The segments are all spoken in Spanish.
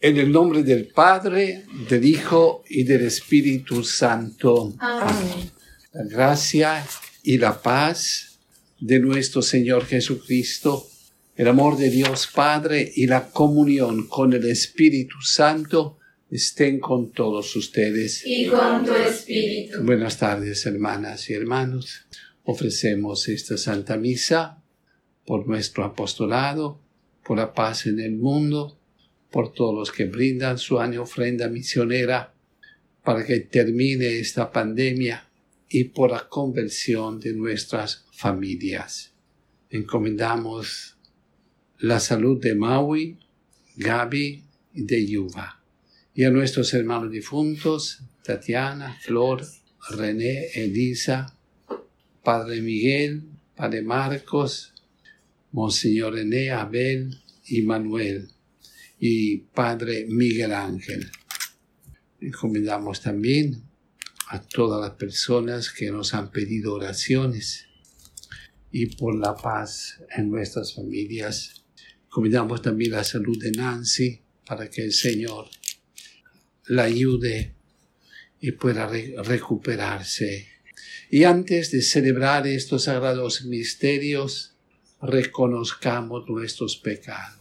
En el nombre del Padre, del Hijo y del Espíritu Santo. Amén. La gracia y la paz de nuestro Señor Jesucristo, el amor de Dios Padre y la comunión con el Espíritu Santo estén con todos ustedes. Y con tu espíritu. Buenas tardes, hermanas y hermanos. Ofrecemos esta Santa Misa por nuestro apostolado, por la paz en el mundo, por todos los que brindan su ofrenda misionera para que termine esta pandemia y por la conversión de nuestras familias. Encomendamos la salud de Maui, Gaby y de Yuba, y a nuestros hermanos difuntos, Tatiana, Flor, René, Elisa, Padre Miguel, Padre Marcos, Monseñor René, Abel y Manuel, y Padre Miguel Ángel. Encomendamos también a todas las personas que nos han pedido oraciones y por la paz en nuestras familias. Encomendamos también la salud de Nancy para que el Señor la ayude y pueda recuperarse. Y antes de celebrar estos sagrados misterios, reconozcamos nuestros pecados.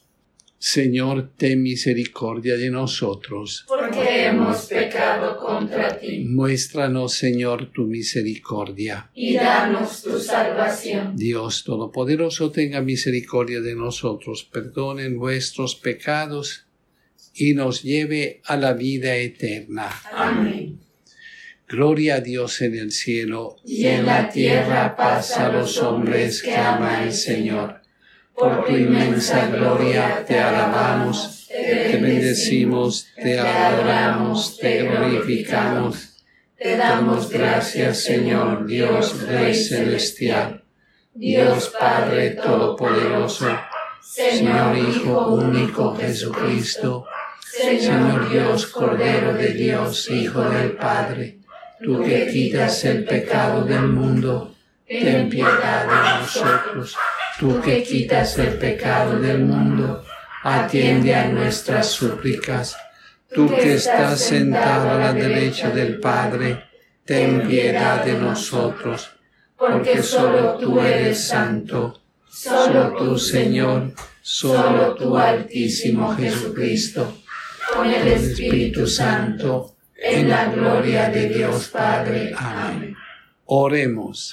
Señor, ten misericordia de nosotros, porque hemos pecado contra ti. Muéstranos, Señor, tu misericordia. Y danos tu salvación. Dios Todopoderoso, tenga misericordia de nosotros, perdone nuestros pecados y nos lleve a la vida eterna. Amén. Gloria a Dios en el cielo, y en la tierra paz a los hombres que ama el Señor. Por tu inmensa gloria te alabamos, te bendecimos, te adoramos, te glorificamos. Te damos gracias, Señor, Dios Rey Celestial, Dios Padre Todopoderoso, Señor Hijo único Jesucristo, Señor Dios, Cordero de Dios, Hijo del Padre, tú que quitas el pecado del mundo, ten piedad de nosotros. Tú que quitas el pecado del mundo, atiende a nuestras súplicas. Tú que estás sentado a la derecha del Padre, ten piedad de nosotros, porque solo tú eres santo, solo tú, Señor, solo tú, Altísimo Jesucristo, con el Espíritu Santo, en la gloria de Dios Padre. Amén. Oremos.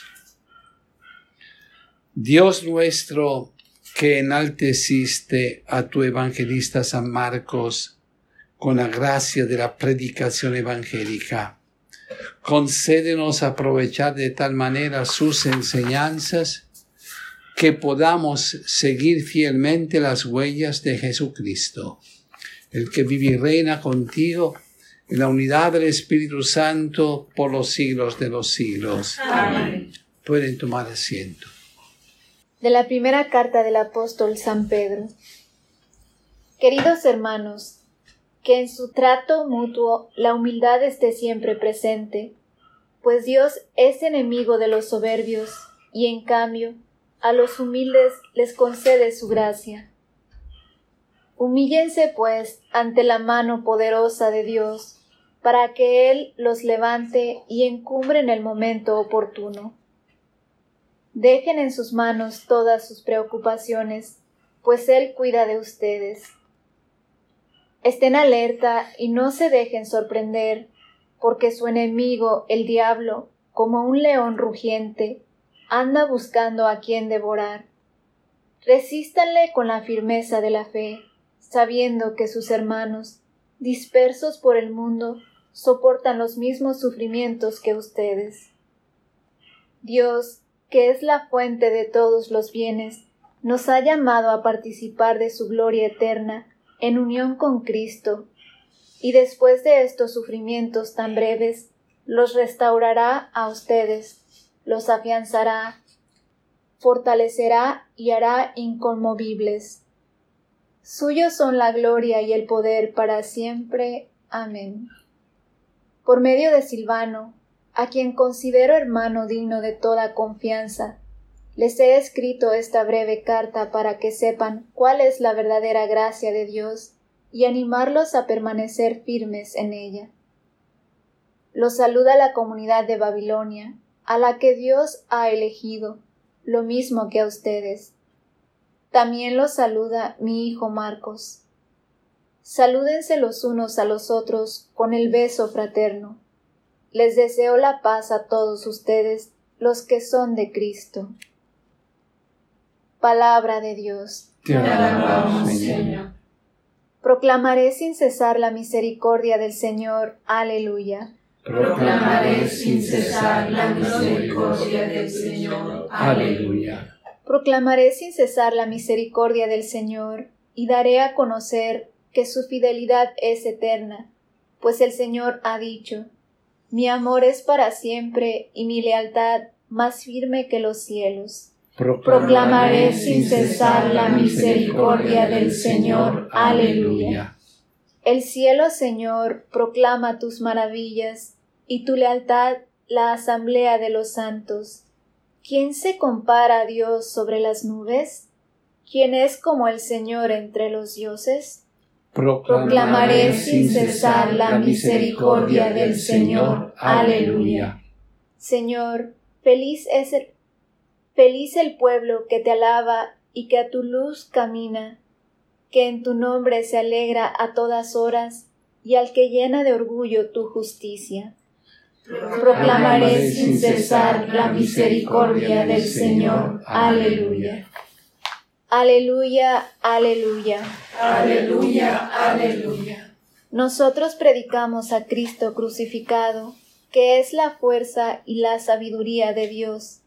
Dios nuestro, que enalteciste a tu evangelista San Marcos con la gracia de la predicación evangélica, concédenos aprovechar de tal manera sus enseñanzas que podamos seguir fielmente las huellas de Jesucristo, el que vive y reina contigo en la unidad del Espíritu Santo por los siglos de los siglos. Amén. Pueden tomar asiento. De la primera carta del apóstol San Pedro. Queridos hermanos, que en su trato mutuo la humildad esté siempre presente, pues Dios es enemigo de los soberbios y en cambio a los humildes les concede su gracia. Humíllense pues ante la mano poderosa de Dios, para que Él los levante y encumbre en el momento oportuno. Dejen en sus manos todas sus preocupaciones, pues Él cuida de ustedes. Estén alerta y no se dejen sorprender, porque su enemigo, el diablo, como un león rugiente, anda buscando a quien devorar. Resístanle con la firmeza de la fe, sabiendo que sus hermanos, dispersos por el mundo, soportan los mismos sufrimientos que ustedes. Dios, que es la fuente de todos los bienes, nos ha llamado a participar de su gloria eterna en unión con Cristo, y después de estos sufrimientos tan breves, los restaurará a ustedes, los afianzará, fortalecerá y hará inconmovibles. Suyos son la gloria y el poder para siempre. Amén. Por medio de Silvano, a quien considero hermano digno de toda confianza, les he escrito esta breve carta para que sepan cuál es la verdadera gracia de Dios y animarlos a permanecer firmes en ella. Los saluda la comunidad de Babilonia, a la que Dios ha elegido, lo mismo que a ustedes. También los saluda mi hijo Marcos. Salúdense los unos a los otros con el beso fraterno. Les deseo la paz a todos ustedes, los que son de Cristo. Palabra de Dios. Te alabamos, Señor. Proclamaré sin cesar la misericordia del Señor. Aleluya. Proclamaré sin cesar la misericordia del Señor. Aleluya. Proclamaré sin cesar la misericordia del Señor, y daré a conocer que su fidelidad es eterna, pues el Señor ha dicho: mi amor es para siempre y mi lealtad más firme que los cielos. Proclamaré sin cesar la misericordia del Señor. Aleluya. El cielo, Señor, proclama tus maravillas, y tu lealtad la asamblea de los santos. ¿Quién se compara a Dios sobre las nubes? ¿Quién es como el Señor entre los dioses? Proclamaré sin cesar la misericordia del Señor. Aleluya. Señor, feliz el pueblo que te alaba y que a tu luz camina, que en tu nombre se alegra a todas horas y al que llena de orgullo tu justicia. Proclamaré sin cesar la misericordia del Señor. Aleluya. Aleluya, aleluya. Aleluya, aleluya. Nosotros predicamos a Cristo crucificado, que es la fuerza y la sabiduría de Dios.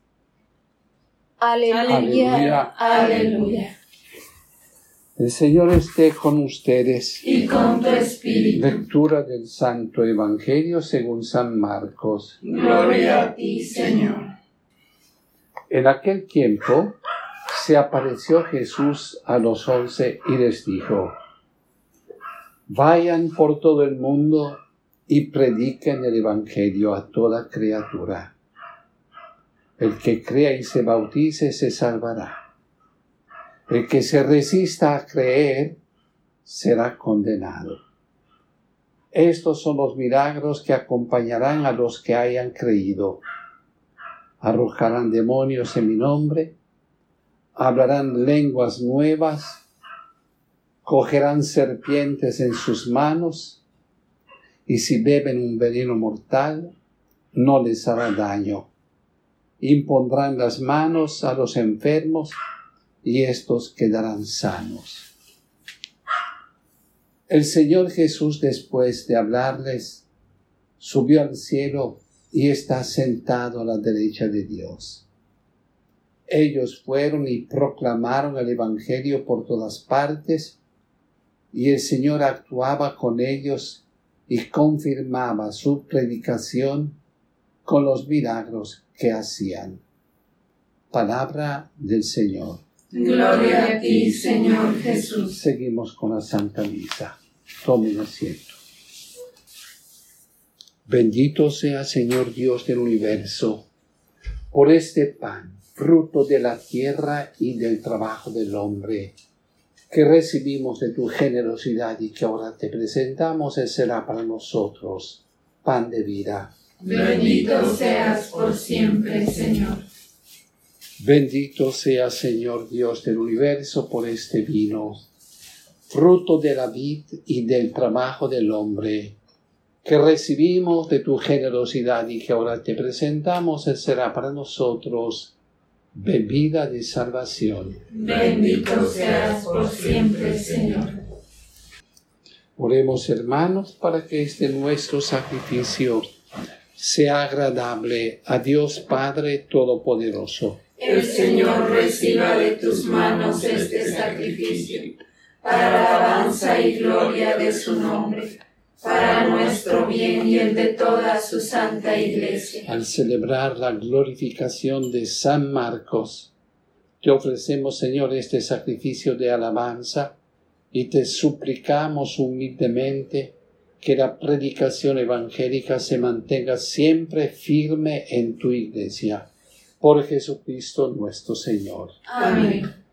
Aleluya, aleluya. El Señor esté con ustedes. Y con tu espíritu. Lectura del Santo Evangelio según San Marcos. Gloria a ti, Señor. En aquel tiempo se apareció Jesús a los 11 y les dijo: vayan por todo el mundo y prediquen el Evangelio a toda criatura. El que crea y se bautice se salvará. El que se resista a creer será condenado. Estos son los milagros que acompañarán a los que hayan creído. Arrojarán demonios en mi nombre, hablarán lenguas nuevas, cogerán serpientes en sus manos, y si beben un veneno mortal, no les hará daño. Impondrán las manos a los enfermos, y éstos quedarán sanos. El Señor Jesús, después de hablarles, subió al cielo y está sentado a la derecha de Dios. Ellos fueron y proclamaron el Evangelio por todas partes, y el Señor actuaba con ellos y confirmaba su predicación con los milagros que hacían. Palabra del Señor. Gloria a ti, Señor Jesús. Seguimos con la Santa Misa. Tomen asiento. Bendito sea, Señor Dios del universo, por este pan, fruto de la tierra y del trabajo del hombre, que recibimos de tu generosidad y que ahora te presentamos. Él será para nosotros pan de vida. Bendito seas por siempre, Señor. Bendito sea, Señor Dios del universo, por este vino, fruto de la vid y del trabajo del hombre, que recibimos de tu generosidad y que ahora te presentamos. Él será para nosotros bebida de salvación. Bendito seas por siempre, Señor. Oremos, hermanos, para que este nuestro sacrificio sea agradable a Dios Padre Todopoderoso. El Señor reciba de tus manos este sacrificio, para la alabanza y gloria de su nombre, para nuestro bien y el de toda su santa Iglesia. Al celebrar la glorificación de San Marcos, te ofrecemos, Señor, este sacrificio de alabanza y te suplicamos humildemente que la predicación evangélica se mantenga siempre firme en tu Iglesia. Por Jesucristo nuestro Señor. Amén.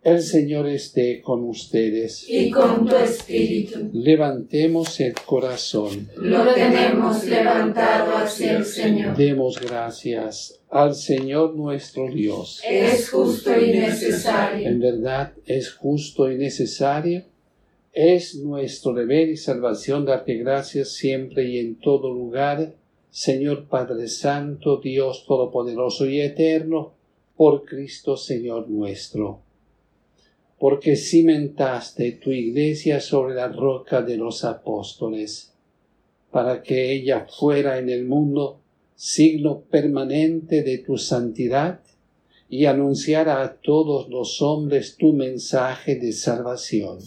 El Señor esté con ustedes. Y con tu espíritu. Levantemos el corazón. Lo tenemos levantado hacia el Señor. Demos gracias al Señor nuestro Dios. Es justo y necesario. En verdad es justo y necesario. Es nuestro deber y salvación darte gracias siempre y en todo lugar, Señor Padre Santo, Dios Todopoderoso y Eterno, por Cristo Señor nuestro. Porque cimentaste tu iglesia sobre la roca de los apóstoles, para que ella fuera en el mundo signo permanente de tu santidad y anunciara a todos los hombres tu mensaje de salvación.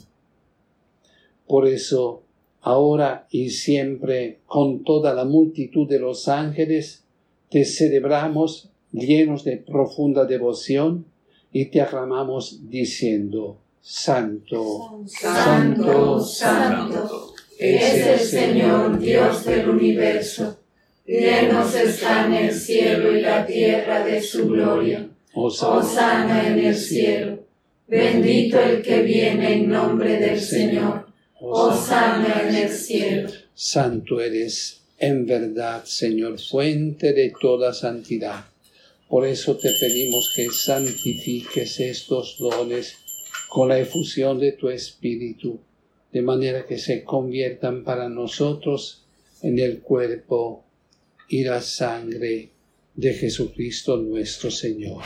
Por eso, ahora y siempre, con toda la multitud de los ángeles, te celebramos llenos de profunda devoción y te aclamamos diciendo: Santo, Santo, Santo, es el Señor Dios del universo. Llenos están el cielo y la tierra de su gloria. Hosana en el cielo. Bendito el que viene en nombre del Señor. Hosana en el cielo. Santo eres en verdad, Señor, fuente de toda santidad. Por eso te pedimos que santifiques estos dones con la efusión de tu Espíritu, de manera que se conviertan para nosotros en el cuerpo y la sangre de Jesucristo nuestro Señor,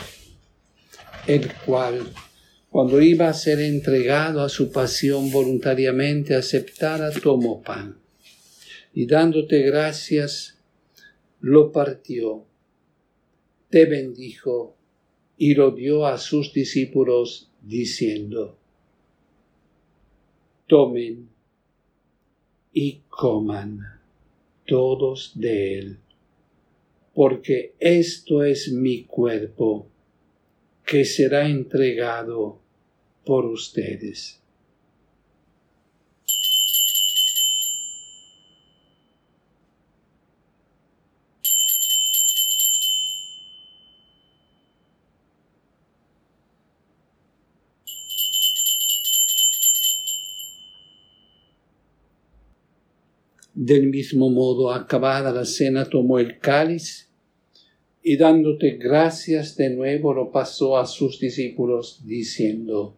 el cual, cuando iba a ser entregado a su pasión voluntariamente aceptada, tomó pan y dándote gracias, lo partió, te bendijo y lo dio a sus discípulos diciendo: Tomen y coman todos de él, porque esto es mi cuerpo, que será entregado por ustedes. Del mismo modo, acabada la cena, tomó el cáliz y dándote gracias de nuevo lo pasó a sus discípulos diciendo: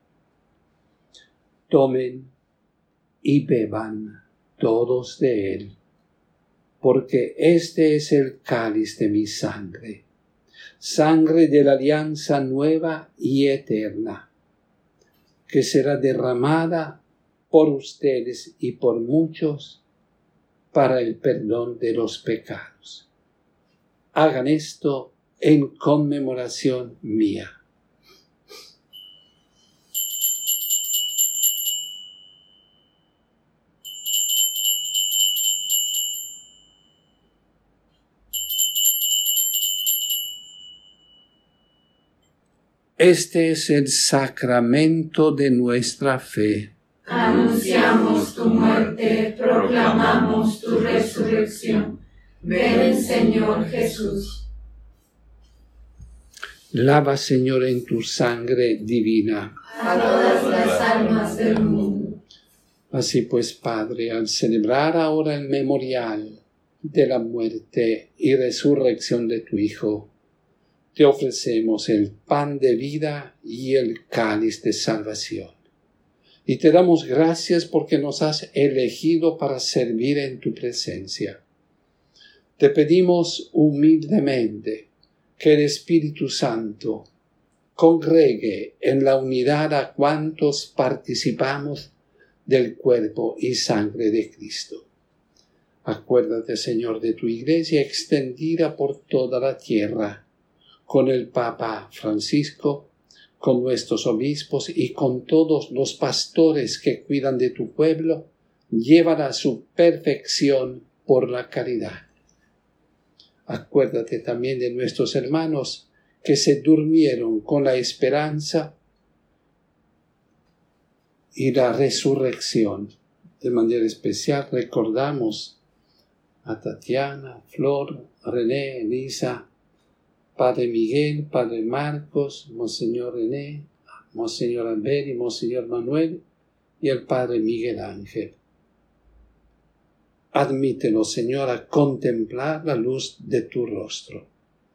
Tomen y beban todos de él, porque este es el cáliz de mi sangre, sangre de la alianza nueva y eterna, que será derramada por ustedes y por muchos para el perdón de los pecados. Hagan esto en conmemoración mía. Este es el sacramento de nuestra fe. Anunciamos tu muerte, proclamamos tu resurrección. Ven, Señor Jesús. Lava, Señor, en tu sangre divina A todas las almas del mundo. Así pues, Padre, al celebrar ahora el memorial de la muerte y resurrección de tu Hijo, te ofrecemos el pan de vida y el cáliz de salvación. Y te damos gracias porque nos has elegido para servir en tu presencia. Te pedimos humildemente que el Espíritu Santo congregue en la unidad a cuantos participamos del cuerpo y sangre de Cristo. Acuérdate, Señor, de tu Iglesia extendida por toda la tierra, con el Papa Francisco, con nuestros obispos y con todos los pastores que cuidan de tu pueblo, llévala a su perfección por la caridad. Acuérdate también de nuestros hermanos que se durmieron con la esperanza y la resurrección. De manera especial recordamos a Tatiana, Flor, René, Elisa, Padre Miguel, Padre Marcos, Monseñor René, Monseñor Albert y Monseñor Manuel y el Padre Miguel Ángel. Admítenos, Señor, a contemplar la luz de tu rostro.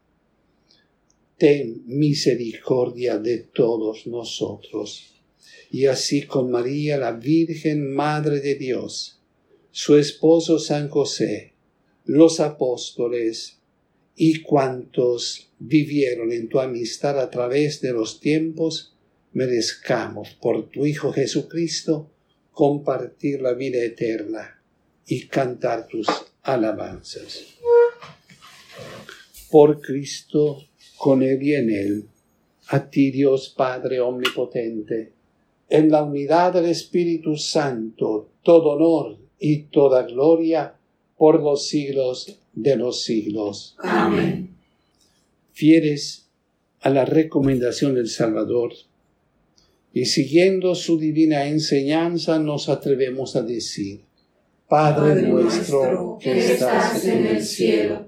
Ten misericordia de todos nosotros, y así con María, la Virgen Madre de Dios, su esposo San José, los apóstoles y cuantos vivieron en tu amistad a través de los tiempos, merezcamos por tu Hijo Jesucristo compartir la vida eterna y cantar tus alabanzas. Por Cristo, con Él y en Él, a ti Dios Padre Omnipotente, en la unidad del Espíritu Santo, todo honor y toda gloria por los siglos de los siglos. Amén. Fieles a la recomendación del Salvador y siguiendo su divina enseñanza, nos atrevemos a decir: Padre nuestro que estás en el cielo,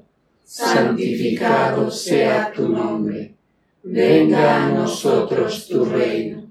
santificado sea tu nombre. Venga a nosotros tu reino.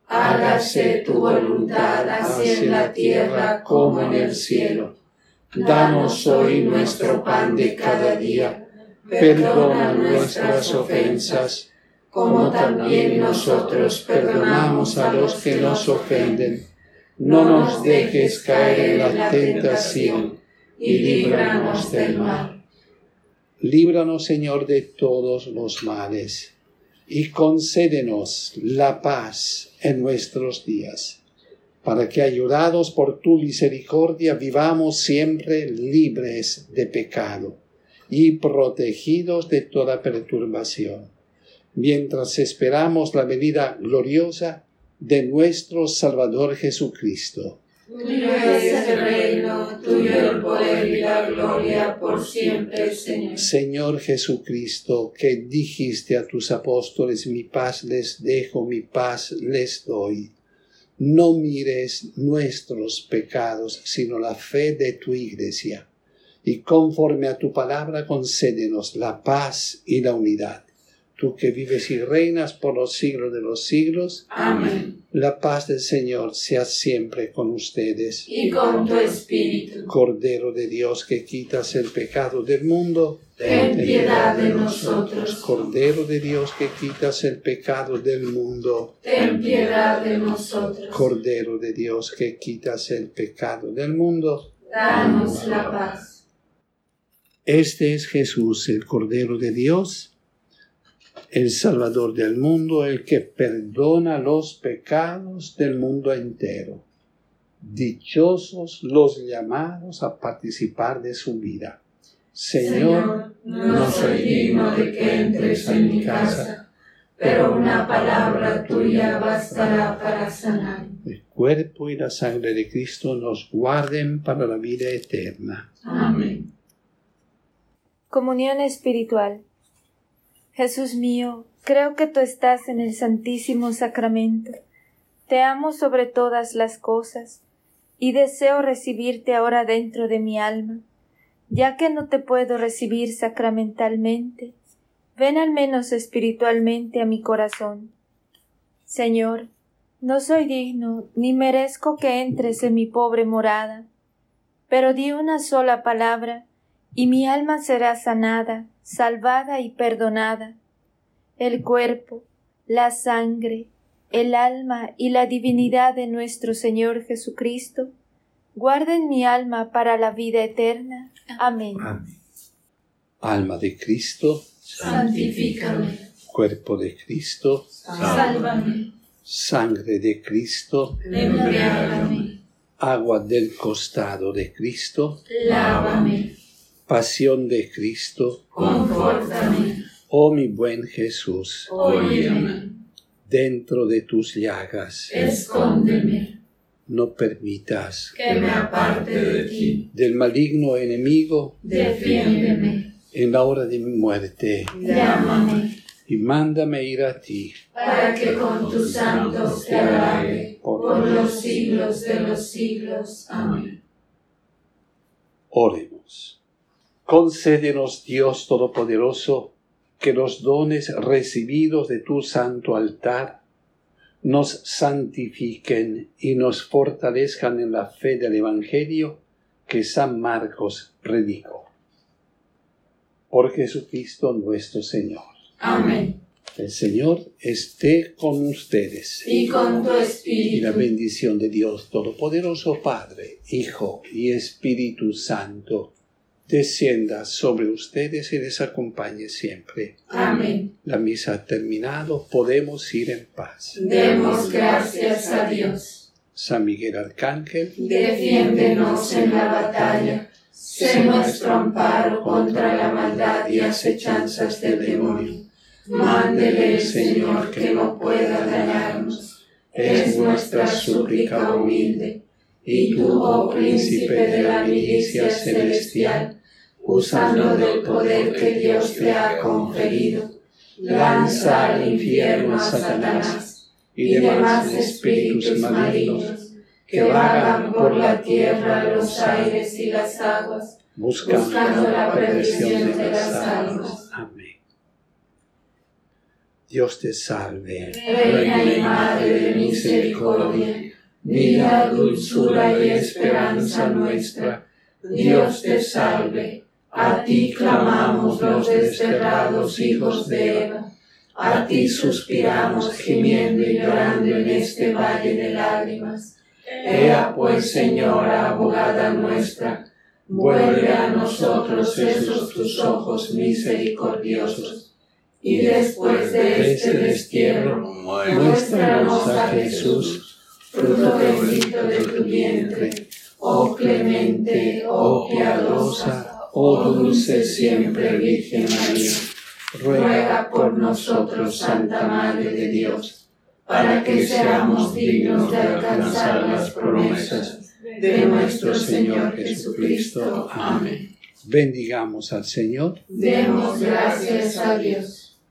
Hágase tu voluntad así en la tierra como en el cielo. Danos hoy nuestro pan de cada día. Perdona nuestras ofensas, como también nosotros perdonamos a los que nos ofenden. No nos dejes caer en la tentación, y líbranos del mal. Líbranos, Señor, de todos los males, y concédenos la paz en nuestros días, para que, ayudados por tu misericordia, vivamos siempre libres de pecado y protegidos de toda perturbación, mientras esperamos la venida gloriosa de nuestro Salvador Jesucristo. Tuyo es el reino, tuyo el poder y la gloria por siempre, Señor. Señor Jesucristo, que dijiste a tus apóstoles: mi paz les dejo, mi paz les doy. No mires nuestros pecados, sino la fe de tu Iglesia, y conforme a tu palabra concédenos la paz y la unidad. Tú que vives y reinas por los siglos de los siglos. Amén. La paz del Señor sea siempre con ustedes. Y con tu espíritu. Cordero de Dios, que quitas el pecado del mundo, ten piedad de nosotros. Cordero de Dios, que quitas el pecado del mundo, ten piedad de nosotros. Cordero de Dios, que quitas el pecado del mundo, danos la paz. Este es Jesús, el Cordero de Dios, el Salvador del mundo, el que perdona los pecados del mundo entero. Dichosos los llamados a participar de su vida. Señor, no soy digno de que entres en mi casa, pero una palabra tuya bastará para sanar. El cuerpo y la sangre de Cristo nos guarden para la vida eterna. Amén. Comunión espiritual. Jesús mío, creo que tú estás en el Santísimo Sacramento. Te amo sobre todas las cosas y deseo recibirte ahora dentro de mi alma. Ya que no te puedo recibir sacramentalmente, ven al menos espiritualmente a mi corazón. Señor, no soy digno ni merezco que entres en mi pobre morada, pero di una sola palabra y mi alma será sanada, salvada y perdonada. El cuerpo, la sangre, el alma y la divinidad de nuestro Señor Jesucristo guarden mi alma para la vida eterna. Amén. Amén. Alma de Cristo, santifícame. Cuerpo de Cristo, sálvame. Sangre de Cristo, embriágame. Agua del costado de Cristo, lávame. Pasión de Cristo, confórtame. Oh mi buen Jesús, óyeme. Dentro de tus llagas, escóndeme. No permitas que me aparte de ti. Del maligno enemigo, defiéndeme. En la hora de mi muerte, llámame. Y mándame ir a ti, para que con tus santos te alabe por los siglos de los siglos. Amén. Oremos. Concédenos, Dios Todopoderoso, que los dones recibidos de tu santo altar nos santifiquen y nos fortalezcan en la fe del Evangelio que San Marcos predicó. Por Jesucristo nuestro Señor. Amén. El Señor esté con ustedes. Y con tu espíritu. Y la bendición de Dios Todopoderoso, Padre, Hijo y Espíritu Santo, descienda sobre ustedes y les acompañe siempre. Amén. La misa ha terminado, podemos ir en paz. Demos gracias a Dios. San Miguel Arcángel, defiéndenos en la batalla. Sé nuestro amparo contra la maldad y acechanzas del demonio. Mándele el Señor que no pueda dañarnos. Es nuestra súplica humilde. Y tú, oh príncipe de la milicia celestial, usando del poder que Dios te ha conferido, lanza al infierno a Satanás y demás espíritus malignos que vagan por la tierra, los aires y las aguas, buscando la perdición de las almas. Amén. Dios te salve, Reina y Madre de misericordia, vida, dulzura y esperanza nuestra, Dios te salve. A ti clamamos los desterrados hijos de Eva, a ti suspiramos gimiendo y llorando en este valle de lágrimas. Ea pues, Señora, abogada nuestra, vuelve a nosotros esos tus ojos misericordiosos, y después de este destierro, muéstranos a Jesús, fruto bendito de tu vientre, oh clemente, oh piadosa, oh dulce siempre Virgen María. Ruega por nosotros, Santa Madre de Dios, para que seamos dignos de alcanzar las promesas de nuestro Señor Jesucristo. Amén. Bendigamos al Señor. Demos gracias a Dios.